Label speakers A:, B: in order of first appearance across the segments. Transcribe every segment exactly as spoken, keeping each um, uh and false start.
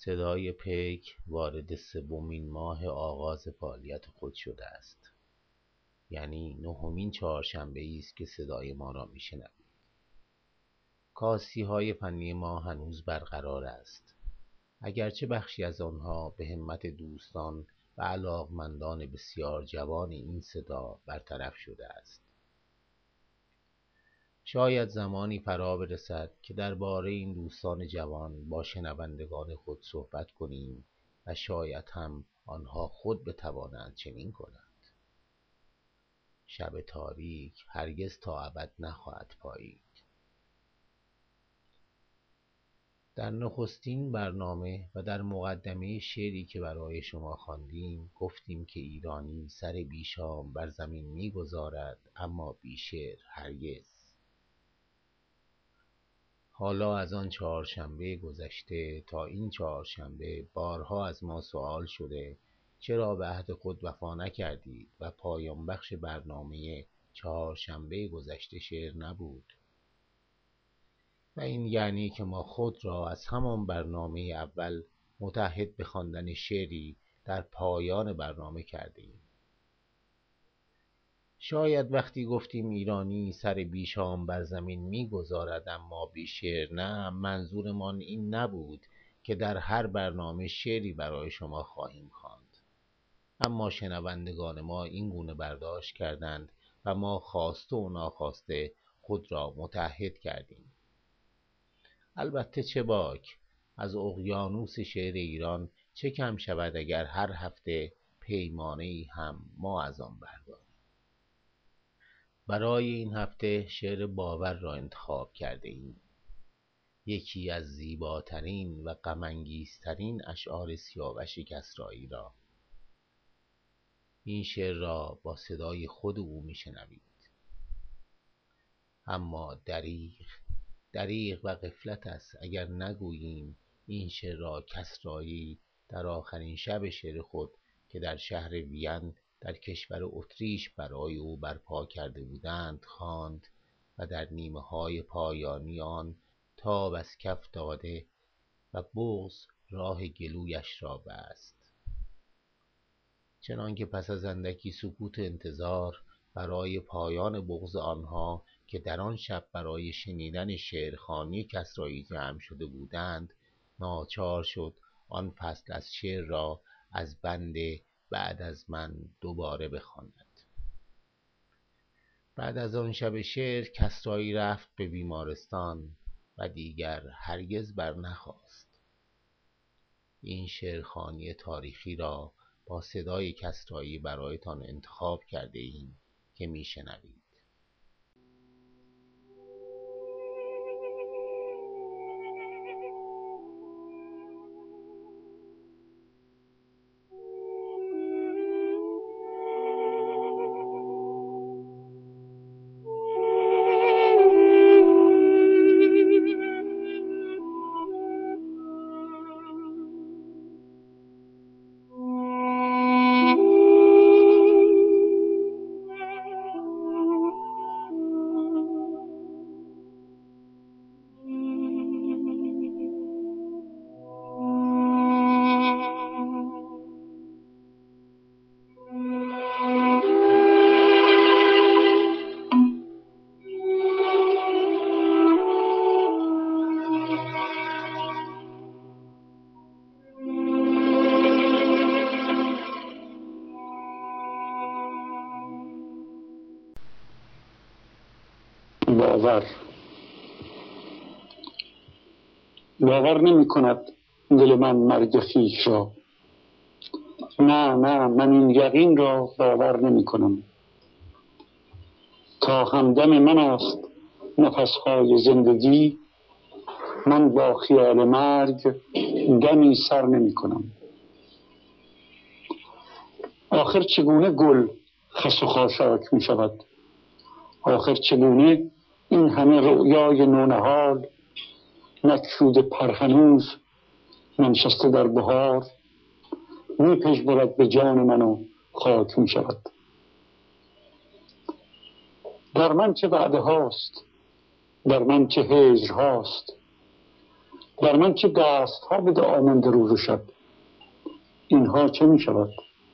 A: صدای پیک وارد سومین ماه آغاز فعالیت خود شده است. یعنی نهمین چهارشنبه‌ای است که صدای ما را میشنوید. کاسی‌های فنی ما هنوز برقرار است، اگرچه بخشی از آنها به همت دوستان و علاقمندان بسیار جوان این صدا برطرف شده است. شاید زمانی فرا برسد که درباره این دوستان جوان با شنوندگان خود صحبت کنیم و شاید هم آنها خود بتوانند چنین کنند. شب تاریک هرگز تا ابد نخواهد پایید. در نخستین برنامه و در مقدمه شعری که برای شما خواندیم گفتیم که ایرانی سر بیشام بر زمین می‌گذارد اما بی شعر هرگز. حالا از آن چهارشنبه گذشته تا این چهارشنبه بارها از ما سوال شده چرا به عهد خود وفا نکردید و پایان بخش برنامه چهارشنبه گذشته شعر نبود. و این یعنی که ما خود را از همان برنامه اول متعهد به خواندن شعری در پایان برنامه کردیم. شاید وقتی گفتیم ایرانی سر بیشام بر زمین می‌گذارد اما بی شعر نه، منظورمان این نبود که در هر برنامه شعری برای شما خواهیم خواند. اما شنوندگان ما این گونه برداشت کردند و ما خواسته و ناخواسته خود را متعهد کردیم. البته چه باک، از اقیانوس شعر ایران چه کم شود اگر هر هفته پیمانه‌ای هم ما از آن برداریم. برای این هفته شعر باور را انتخاب کرده ایم. یکی از زیباترین و غم‌انگیزترین اشعار سیاوش کسرایی را. این شعر را با صدای خود او میشنوید. اما دریغ دریغ و غفلت است اگر نگوییم این شعر را کسرایی در آخرین شب شعر خود که در شهر وین در کشور اتریش برای او برپا کرده بودند خواند و در نیمه های پایانی آن تاب از کف داده و بغض راه گلویش را بست. چنانکه پس از اندکی سکوت انتظار برای پایان بغض آنها که در آن شب برای شنیدن شعرخوانی کسرایی جمع شده بودند ناچار شد آن فصل از شعر را از بند بعد از من دوباره بخواند. بعد از آن شب شعر کسرایی رفت به بیمارستان و دیگر هرگز برنخاست. این شعرخوانی تاریخی را با صدای کسرایی برایتان انتخاب کرده ایم که میشنوید.
B: باور باور نمی کند دل من مرگ خویش را. نه نه من این یقین را باور نمی کنم. تا همدم من است نفسهای زندگی من با خیال مرگ دمی سر نمی کنم. آخر چگونه گل خس و خاشاک می شود؟ آخر چگونه این همه رؤیای نونهال نکشوده پر هنوز ننشسته در بهار می پژمرد به جان من و خاک می شود؟ در من چه وعده هاست، در من چه هجر هاست، در من چه دست ها بده آمنده روز و شب، اینها چه می شود؟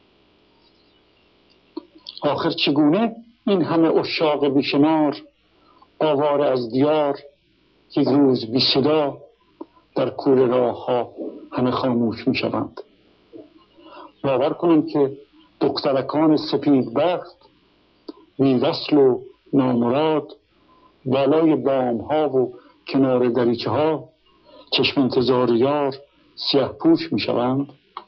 B: آخر چگونه این همه عشاق بیشمار، آواره از دیار یک روز بی صدا، در کوره راه ها همه خاموش می شوند؟ باور کنم که دخترکان سپید بخت، بی وصل و نامراد، بالای بام ها و کنار دریچه ها، چشم انتظار یار سیه پوش می شوند؟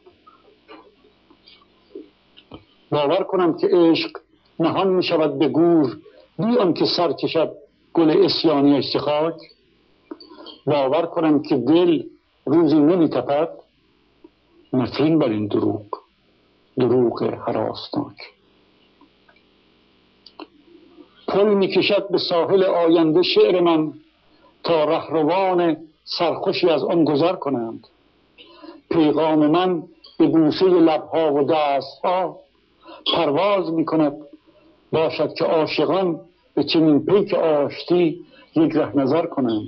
B: باور کنم که عشق نهان می شود به گور، بی آنکه سر کشد گل عصیانیش ز خاک؟ باور کنم که دل روزی نمی تپد؟ نفرین بر این دروغ، دروغ هراسناک. پل می کشد به ساحل آینده شعر من، تا رهروان سرخوشی از آن گذر کنند. پیغام من به بوسه لبها و دستها پرواز می کند، باشد که عاشقان به چنین پیک آشتی یک ره نظر کنند.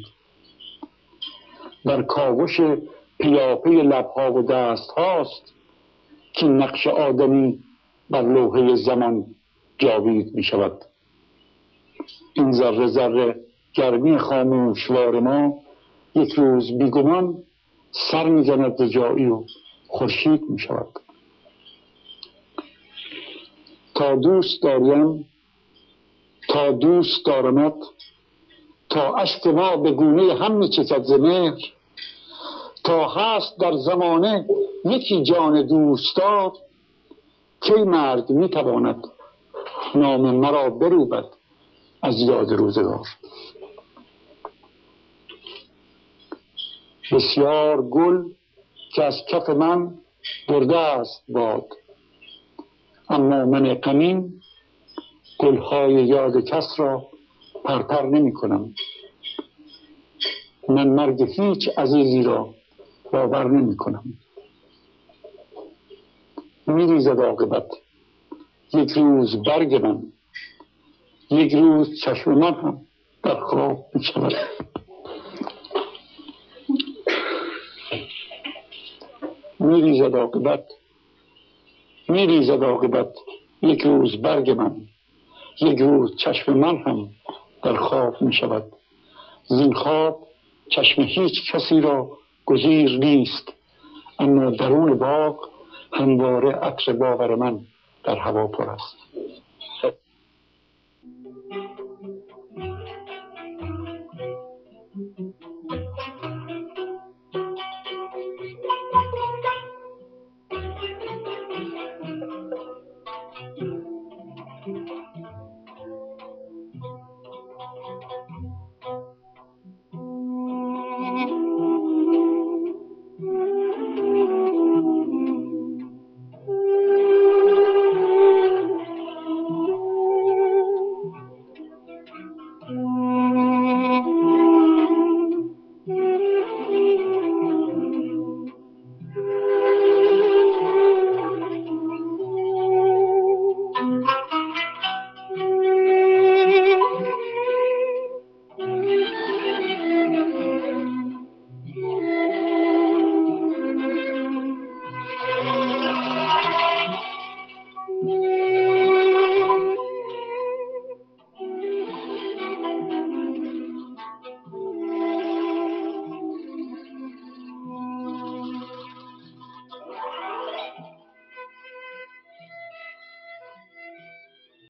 B: در کاوش پیاپی لبها و دست هاست که نقش آدمی بر لوحه زمان جاوید می شود. این ذره ذره گرمی خاموشوار ما یک روز بیگمان سر می زند ز جایی و خورشید می شود. تا دوست داریم، تا دوست دارمت، تا اشک ما به گونه هم می چکد ز مهر، تا هست در زمانه یکی جان دوستدار، کی مرگ می تواند نام مرا بروبد از یاد روزگار. بسیار گل که از کف من برده است باد، اما من غمین گلهای یاد کس را پرپر نمی کنم. من مرگ هیچ عزیزی را باور نمی کنم. می ریزد عاقبت یک روز برگ من، یک روز چشم من هم در خواب می شود. می ریزد عاقبت می ریزد عاقبت یک روز برگ من، یک روز چشم من هم در خواب می شود. زین خواب چشم هیچ کسی را گزیر نیست، اما درون باغ همواره عطر باور من در هوا پر است.